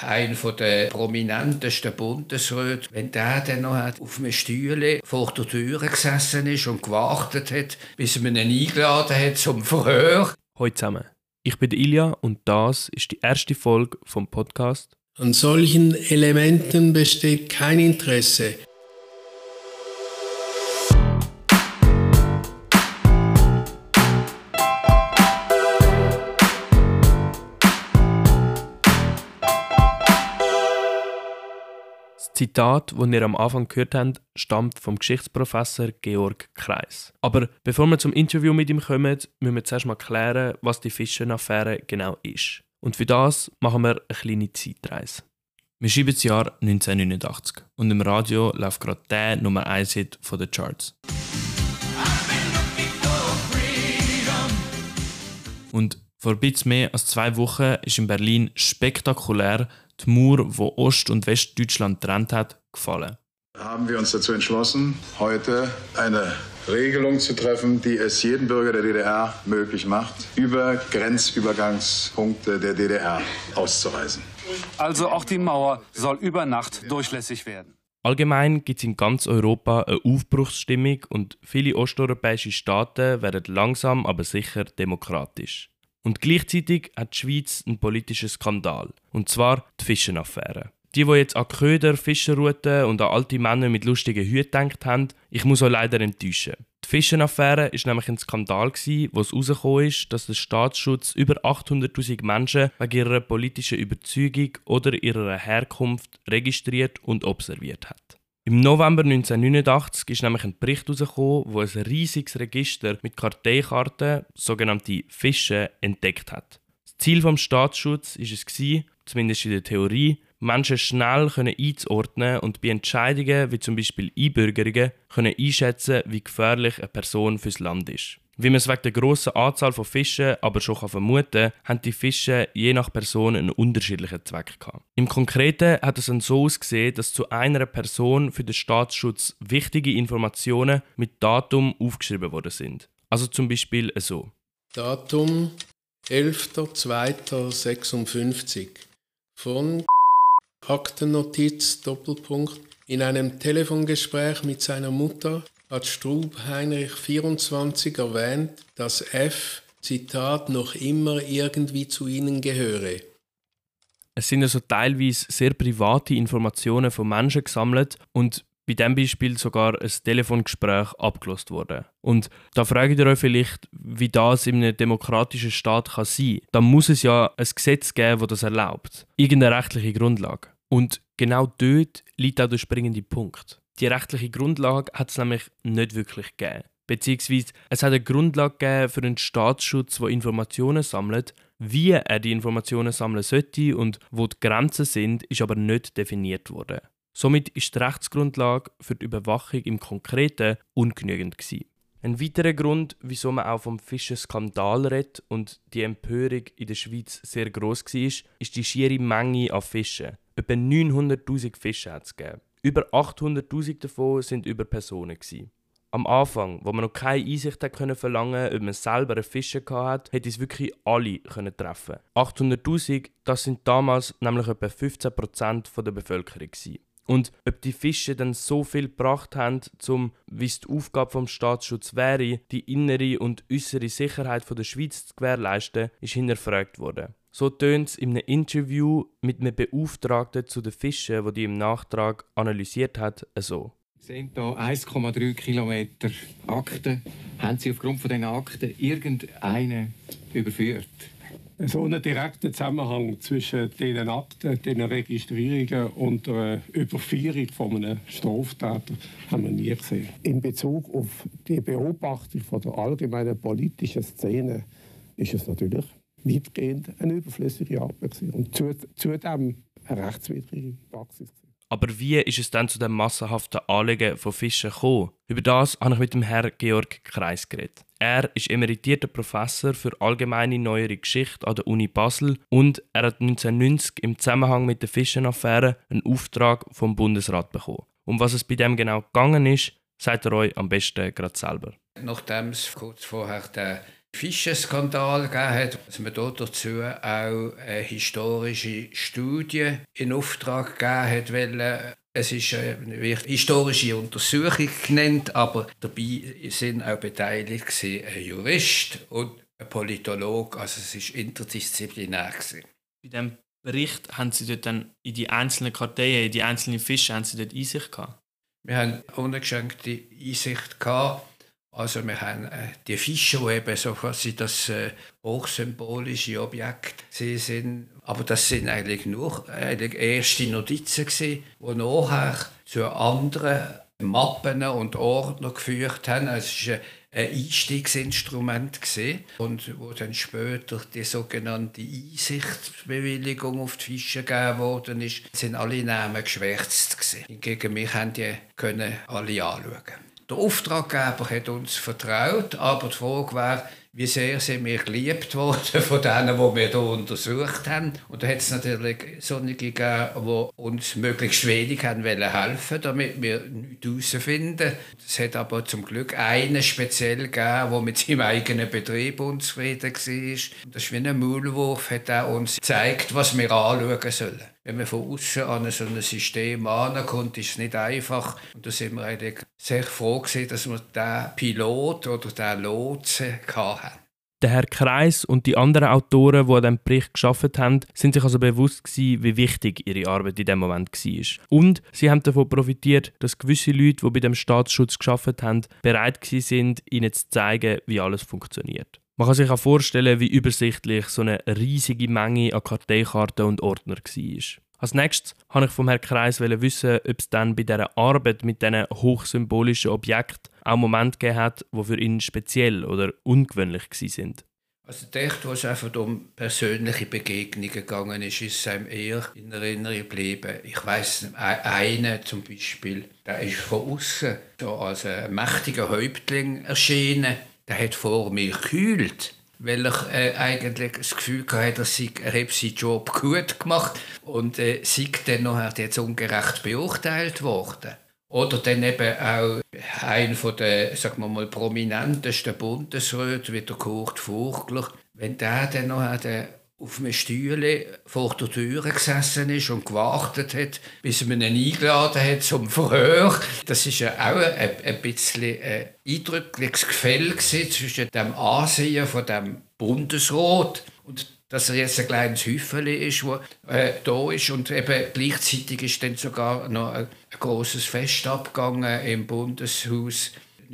einer der prominentesten Bundesräte, wenn der dann noch auf einem Stühle vor der Tür gesessen ist und gewartet hat, bis man ihn eingeladen hat zum Verhör. Hallo zusammen, ich bin Ilja und das ist die erste Folge vom Podcast. An solchen Elementen besteht kein Interesse. Das Zitat, das ihr am Anfang gehört habt, stammt vom Geschichtsprofessor Georg Kreis. Aber bevor wir zum Interview mit ihm kommen, müssen wir zuerst mal klären, was die Fischenaffäre genau ist. Und für das machen wir eine kleine Zeitreise. Wir schreiben das Jahr 1989 und im Radio läuft gerade der Nummer 1 Hit von den Charts. Und vor ein bisschen mehr als 2 Wochen ist in Berlin spektakulär die Mauer, die Ost- und Westdeutschland getrennt hat, gefallen. Haben wir uns dazu entschlossen, heute eine Regelung zu treffen, die es jedem Bürger der DDR möglich macht, über Grenzübergangspunkte der DDR auszureisen. Also auch die Mauer soll über Nacht durchlässig werden. Allgemein gibt es in ganz Europa eine Aufbruchsstimmung und viele osteuropäische Staaten werden langsam, aber sicher demokratisch. Und gleichzeitig hat die Schweiz einen politischen Skandal, und zwar die Fischenaffäre. Die jetzt an Köder, Fischerrouten und an alte Männer mit lustigen Hüten gedacht haben, ich muss euch leider enttäuschen. Die Fischenaffäre war nämlich ein Skandal, wo es herausgekommen ist, dass der Staatsschutz über 800'000 Menschen wegen ihrer politischen Überzeugung oder ihrer Herkunft registriert und observiert hat. Im November 1989 ist nämlich ein Bericht herausgekommen, der ein riesiges Register mit Karteikarten, sogenannte Fische, entdeckt hat. Das Ziel des Staatsschutzes war es, zumindest in der Theorie, Menschen schnell einzuordnen und bei Entscheidungen wie zum Beispiel Einbürgerungen einschätzen, wie gefährlich eine Person fürs Land ist. Wie man es wegen der grossen Anzahl von Fischen aber schon vermuten kann, haben die Fische je nach Person einen unterschiedlichen Zweck gehabt. Im Konkreten hat es dann so ausgesehen, dass zu einer Person für den Staatsschutz wichtige Informationen mit Datum aufgeschrieben worden sind. Also zum Beispiel so. Datum 11.02.56 von Aktennotiz Doppelpunkt. In einem Telefongespräch mit seiner Mutter hat Strub Heinrich 24 erwähnt, dass F, Zitat, noch immer irgendwie zu ihnen gehöre. Es sind also teilweise sehr private Informationen von Menschen gesammelt und bei diesem Beispiel sogar ein Telefongespräch abgelost worden. Und da fragt ihr euch vielleicht, wie das in einem demokratischen Staat kann sein kann. Da muss es ja ein Gesetz geben, das das erlaubt. Irgendeine rechtliche Grundlage. Und genau dort liegt auch der springende Punkt. Die rechtliche Grundlage hat es nämlich nicht wirklich gegeben. Beziehungsweise es hat eine Grundlage gegeben für einen Staatsschutz, der Informationen sammelt. Wie er die Informationen sammeln sollte und wo die Grenzen sind, ist aber nicht definiert worden. Somit ist die Rechtsgrundlage für die Überwachung im Konkreten ungenügend gewesen. Ein weiterer Grund, wieso man auch vom Fischenskandal redet und die Empörung in der Schweiz sehr gross war, ist die schiere Menge an Fischen. Etwa 900'000 Fische hat es gegeben. Über 800'000 davon sind über Personen gewesen. Am Anfang, wo man noch keine Einsicht verlangen konnte, ob man selber einen Fischer hatte, hätte es wirklich alle treffen können. 800'000, das sind damals nämlich etwa 15% der Bevölkerung gewesen. Und ob die Fische dann so viel gebracht haben, wie es die Aufgabe des Staatsschutz wäre, die innere und äußere Sicherheit der Schweiz zu gewährleisten, ist hinterfragt worden. So tönt es in einem Interview mit einem Beauftragten zu den Fischen, der die im Nachtrag analysiert hat, so. Sie sehen hier 1,3 Kilometer Akten. Haben Sie aufgrund von diesen Akten irgendeine überführt? So einen direkten Zusammenhang zwischen diesen Akten, diesen Registrierungen und der Überführung von einem Straftäter haben wir nie gesehen. In Bezug auf die Beobachtung von der allgemeinen politischen Szene ist es natürlich weitgehend eine überflüssige Arbeit und zudem eine rechtswidrige Praxis. Aber wie ist es dann zu dem massenhaften Anlegen von Fischen gekommen? Über das habe ich mit dem Herrn Georg Kreis geredet. Er ist emeritierter Professor für allgemeine neuere Geschichte an der Uni Basel und er hat 1990 im Zusammenhang mit der Fischenaffäre einen Auftrag vom Bundesrat bekommen. Um was es bei dem genau gegangen ist, sagt er euch am besten gerade selber. Nachdem es kurz vorher den Fischenskandal gegeben hat, dass man dort dazu auch eine historische Studie in Auftrag gegeben hat. Es ist eine historische Untersuchung genannt, aber dabei sind auch beteiligt ein Jurist und ein Politologe. Also es ist interdisziplinär gewesen. Bei diesem Bericht haben Sie dort dann in die einzelnen Karteien, in die einzelnen Fische, haben Sie dort Einsicht gehabt? Wir haben uneingeschränkte Einsicht gehabt. Also wir haben die Fische, die eben so quasi das hochsymbolische Objekt sind. Aber das sind eigentlich nur erste Notizen gewesen, die nachher zu anderen Mappen und Ordnern geführt haben. Also es war ein Einstiegsinstrument gewesen, und wo dann später die sogenannte Einsichtsbewilligung auf die Fische gegeben worden ist, sind alle Namen geschwärzt gewesen. Hingegen wir haben die können alle anschauen. Der Auftraggeber hat uns vertraut, aber die Frage wäre, wie sehr sind wir geliebt worden von denen, die wir hier untersucht haben. Und da hat es natürlich solche gegeben, die uns möglichst wenig haben helfen, damit wir nichts herausfinden. Es hat aber zum Glück einen speziell gegeben, der mit seinem eigenen Betrieb unzufrieden war. Das ist wie ein Maulwurf, hat er uns gezeigt, was wir anschauen sollen. Wenn man von außen an so ein System herankommt, ist es nicht einfach. Und da sind wir eigentlich sehr froh gewesen, dass wir diesen Pilot oder diesen Lotsen hatten. Der Herr Kreis und die anderen Autoren, die an diesem Bericht gearbeitet haben, sind sich also bewusst gewesen, wie wichtig ihre Arbeit in diesem Moment war. Und sie haben davon profitiert, dass gewisse Leute, die bei dem Staatsschutz gearbeitet haben, bereit waren, ihnen zu zeigen, wie alles funktioniert. Man kann sich auch vorstellen, wie übersichtlich so eine riesige Menge an Karteikarten und Ordner war. Als nächstes wollte ich vom Herrn Kreis wissen, ob es dann bei dieser Arbeit mit diesen hochsymbolischen Objekten auch Momente gegeben hat, die für ihn speziell oder ungewöhnlich waren. Also dort, wo es einfach um persönliche Begegnungen gegangen ist es einem eher in Erinnerung geblieben. Ich weiss, einer zum Beispiel, der ist von außen so als ein mächtiger Häuptling erschienen. Der hat vor mir gekühlt, weil ich eigentlich das Gefühl hatte, er habe seinen Job gut gemacht und sei dann nachher jetzt ungerecht beurteilt worden. Oder dann eben auch einer der, sagen wir mal, prominentesten Bundesräte, wie der Kurt Vogler, wenn der dann nachher auf einem Stühle vor der Tür gesessen ist und gewartet hat, bis man ihn eingeladen hat zum Verhör. Das war ja auch ein bisschen ein eindrückliches Gefälle zwischen dem Ansehen von dem Bundesrat und dass er jetzt ein kleines Häufchen ist, das da ist. Und eben gleichzeitig ist dann sogar noch ein grosses Fest abgegangen im Bundeshaus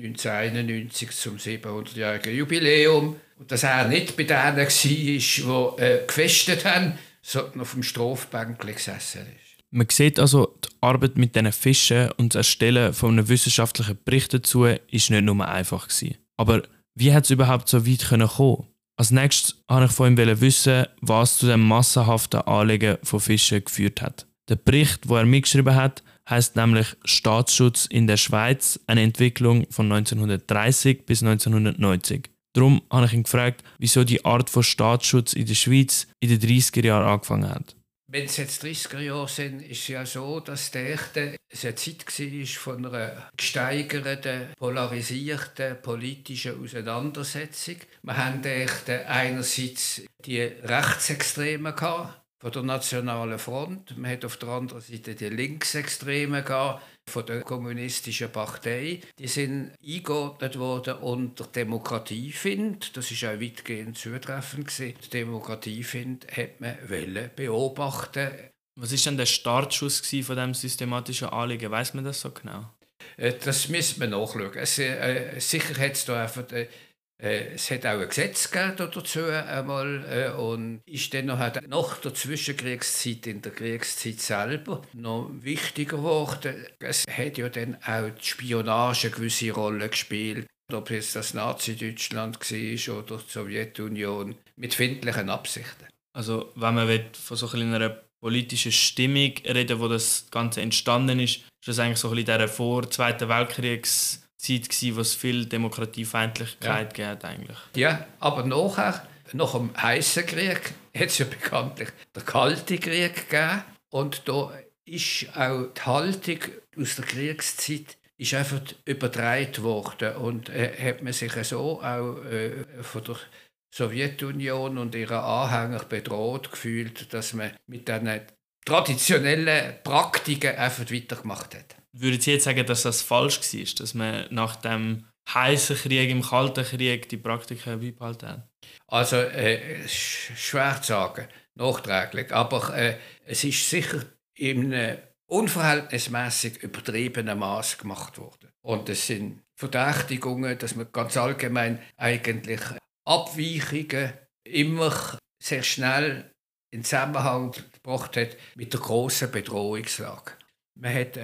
1991 zum 700-jährigen Jubiläum. Und dass er nicht bei denen war, die gefestet haben, sondern auf dem Strafbänkchen gesessen ist. Man sieht also, die Arbeit mit diesen Fischen und das Erstellen von einem wissenschaftlichen Bericht dazu war nicht nur einfach gewesen. Aber wie hat es überhaupt so weit kommen? Als nächstes wollte ich von ihm wissen, was zu dem massenhaften Anlegen von Fischen geführt hat. Der Bericht, den er mitgeschrieben hat, heisst nämlich «Staatsschutz in der Schweiz, eine Entwicklung von 1930 bis 1990». Darum habe ich ihn gefragt, wieso die Art von Staatsschutz in der Schweiz in den 30er Jahren angefangen hat. Wenn es jetzt 30er Jahre sind, ist es ja so, dass es eine Zeit war von einer gesteigerten, polarisierten politischen Auseinandersetzung. Wir hatten einerseits die Rechtsextremen von der Nationalen Front, man hat auf der anderen Seite die Linksextremen von der Kommunistischen Partei. Die sind eingeordnet worden unter Demokratiefind. Das war auch weitgehend zutreffend. Die Demokratiefind hat man beobachten. Was war denn der Startschuss von diesem systematischen Anliegen? Weiss man das so genau? Das müssen wir nachschauen. Sicher hat es da einfach... Es hat auch ein Gesetz dazu einmal, und ist dann noch nach der Zwischenkriegszeit, in der Kriegszeit selber, noch wichtiger geworden. Es hat ja dann auch die Spionage eine gewisse Rolle gespielt, ob es das Nazi-Deutschland war oder die Sowjetunion, mit findlichen Absichten. Also wenn man von so einer politischen Stimmung reden, wo das Ganze entstanden ist das eigentlich so ein bisschen in dieser vor-Zweiten Weltkriegszeit, wo es viel Demokratiefeindlichkeit gab eigentlich. Ja, aber nachher, nach dem heißen Krieg, hat es ja bekanntlich den Kalten Krieg gegeben. Und da ist auch die Haltung aus der Kriegszeit ist einfach übertragen worden und hat man sich so auch von der Sowjetunion und ihren Anhängern bedroht gefühlt, dass man mit diesen traditionellen Praktiken einfach weitergemacht hat. Würden Sie jetzt sagen, dass das falsch war, dass man nach dem heißen Krieg, im Kalten Krieg, die Praktiken beibehalten hat? Also schwer zu sagen, nachträglich, aber es ist sicher in einem unverhältnismäßig übertriebenen Maß gemacht worden. Und es sind Verdächtigungen, dass man ganz allgemein eigentlich Abweichungen immer sehr schnell in Zusammenhang gebracht hat mit der grossen Bedrohungslage. Man hat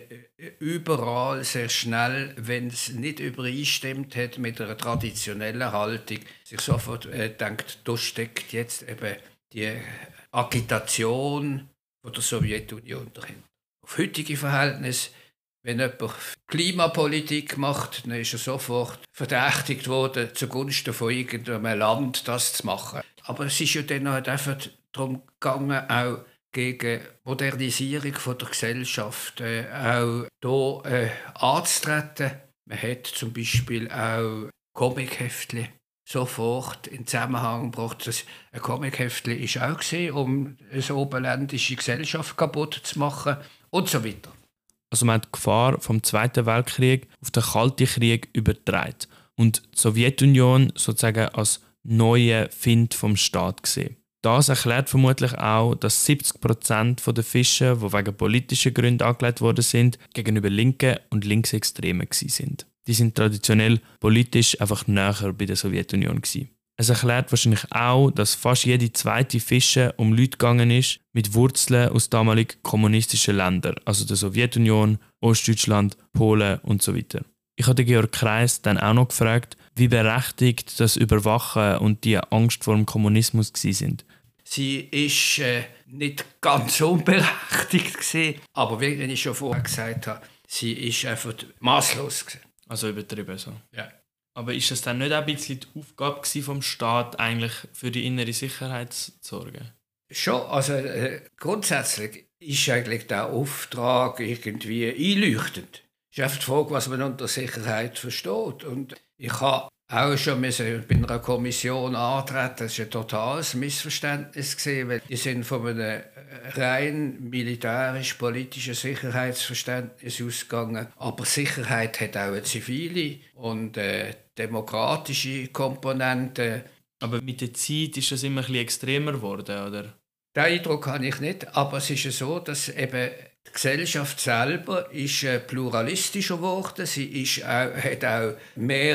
überall sehr schnell, wenn es nicht übereinstimmt hat mit einer traditionellen Haltung, sich sofort gedacht, da steckt jetzt eben die Agitation von der Sowjetunion dahinter. Auf heutige Verhältnisse, wenn jemand Klimapolitik macht, dann ist er sofort verdächtigt worden, zugunsten von irgendeinem Land das zu machen. Aber es ist ja dann halt einfach darum gegangen, auch gegen Modernisierung von der Gesellschaft auch hier anzutreten. Man hat zum Beispiel auch Comicheftchen sofort in Zusammenhang gebracht. Ein Comicheftchen war auch gewesen, um eine oberländische Gesellschaft kaputt zu machen und so weiter. Also man hat die Gefahr vom Zweiten Weltkrieg auf den Kalten Krieg übertragen und die Sowjetunion sozusagen als neue Find vom Staat gesehen. Das erklärt vermutlich auch, dass 70% der Fische, die wegen politischen Gründen angelegt worden sind, gegenüber Linken und Linksextremen sind. Die sind traditionell politisch einfach näher bei der Sowjetunion gewesen. Es erklärt wahrscheinlich auch, dass fast jede zweite Fische um Leute gegangen ist mit Wurzeln aus damaligen kommunistischen Ländern, also der Sowjetunion, Ostdeutschland, Polen und so weiter. Ich habe Georg Kreis dann auch noch gefragt, wie berechtigt das Überwachen und die Angst vor dem Kommunismus sind. Sie ist nicht ganz unberechtigt gewesen, aber wie ich schon vorher gesagt habe, sie ist einfach maßlos gewesen. Also übertrieben so. Ja. Aber ist es dann nicht auch ein bisschen die Aufgabe vom Staat, eigentlich für die innere Sicherheit zu sorgen? Schon, also grundsätzlich ist eigentlich der Auftrag irgendwie einleuchtend. Es ist einfach die Frage, was man unter Sicherheit versteht. Und ich habe auch schon bei einer Kommission antreten. Das war ein totales Missverständnis, weil die sind von einem rein militärisch-politischen Sicherheitsverständnis ausgegangen. Aber Sicherheit hat auch eine zivile und demokratische Komponente. Aber mit der Zeit ist das immer ein bisschen extremer geworden, oder? Den Eindruck habe ich nicht, aber es ist so, dass eben die Gesellschaft selber ist pluralistischer geworden. Sie ist auch, hat auch mehr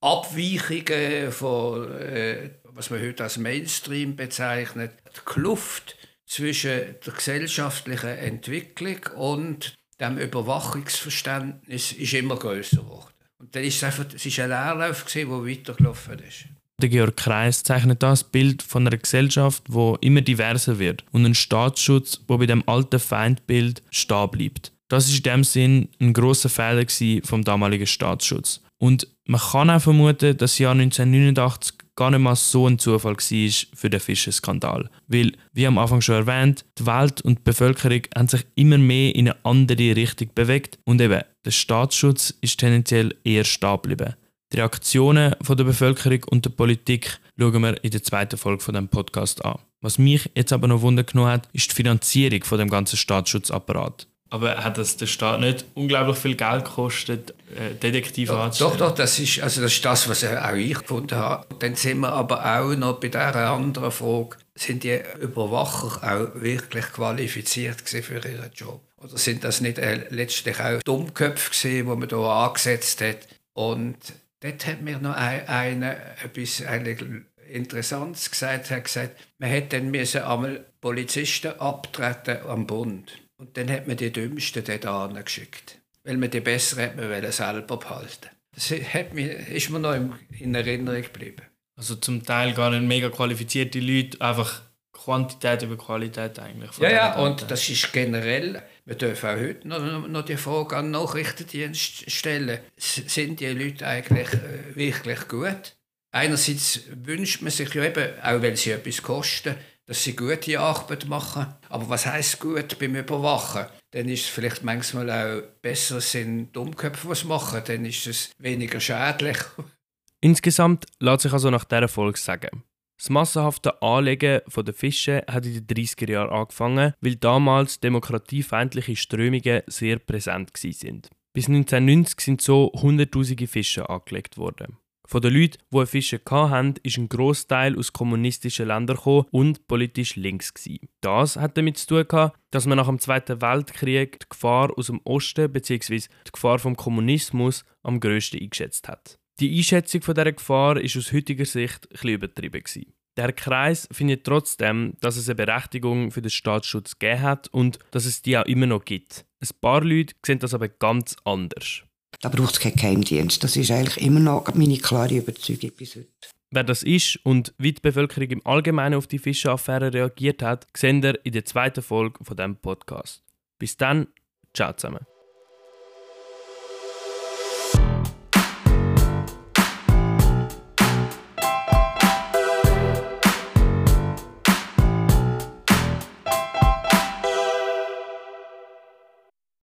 Abweichungen von, was man heute als Mainstream bezeichnet. Die Kluft zwischen der gesellschaftlichen Entwicklung und dem Überwachungsverständnis ist immer grösser geworden. Und dann ist es einfach, es war ein Leerlauf, der weitergelaufen ist. Der Georg Kreis zeichnet das Bild von einer Gesellschaft, die immer diverser wird und ein Staatsschutz, der bei dem alten Feindbild stehen bleibt. Das war in dem Sinn ein grosser Fehler vom damaligen Staatsschutz. Und man kann auch vermuten, dass das Jahr 1989 gar nicht mal so ein Zufall war für den Fischerskandal. Weil, wie am Anfang schon erwähnt, die Welt und die Bevölkerung haben sich immer mehr in eine andere Richtung bewegt und eben, der Staatsschutz ist tendenziell eher stehen geblieben. Die Reaktionen von der Bevölkerung und der Politik schauen wir in der zweiten Folge von diesem Podcast an. Was mich jetzt aber noch Wunder genommen hat, ist die Finanzierung von dem ganzen Staatsschutzapparaat. Aber hat das der Staat nicht unglaublich viel Geld gekostet, Detektive anzustellen? Doch, das ist das, was auch ich gefunden habe. Dann sind wir aber auch noch bei dieser anderen Frage, sind die Überwacher auch wirklich qualifiziert für ihren Job? Oder sind das nicht letztlich auch Dummköpfe gewesen, die man hier angesetzt hat? Und dort hat mir noch einer etwas eigentlich Interessantes gesagt. Er hat gesagt, man hätte dann einmal Polizisten abtreten am Bund. Und dann hat man die Dümmsten dort angeschickt. Weil man die Besseren selber behalten. Das ist mir noch in Erinnerung geblieben. Also zum Teil gar nicht mega qualifizierte Leute, einfach Quantität über Qualität eigentlich. Ja, und das ist generell, wir dürfen auch heute noch die Frage an den Nachrichtendienst stellen, sind die Leute eigentlich wirklich gut? Einerseits wünscht man sich ja eben, auch weil sie etwas kosten, dass sie gute Arbeit machen. Aber was heisst gut beim Überwachen? Dann ist es vielleicht manchmal auch besser, es sind Dummköpfe, die es machen. Dann ist es weniger schädlich. Insgesamt lässt sich also nach dieser Folge sagen: Das massenhafte Anlegen der Fische hat in den 30er Jahren angefangen, weil damals demokratiefeindliche Strömungen sehr präsent waren. Bis 1990 sind so hunderttausende Fische angelegt worden. Von den Leuten, die Fische hatten, ist ein Grossteil aus kommunistischen Ländern gekommen und politisch links gewesen. Das hat damit zu tun gehabt, dass man nach dem Zweiten Weltkrieg die Gefahr aus dem Osten bzw. die Gefahr vom Kommunismus am grössten eingeschätzt hat. Die Einschätzung von dieser Gefahr war aus heutiger Sicht etwas übertrieben gewesen. Der Kreis findet trotzdem, dass es eine Berechtigung für den Staatsschutz gegeben hat und dass es die auch immer noch gibt. Ein paar Leute sehen das aber ganz anders. Da braucht es keinen Geheimdienst. Das ist eigentlich immer noch meine klare Überzeugung bis heute. Wer das ist und wie die Bevölkerung im Allgemeinen auf die Fischeaffäre reagiert hat, seht ihr in der zweiten Folge von diesem Podcast. Bis dann, ciao zusammen.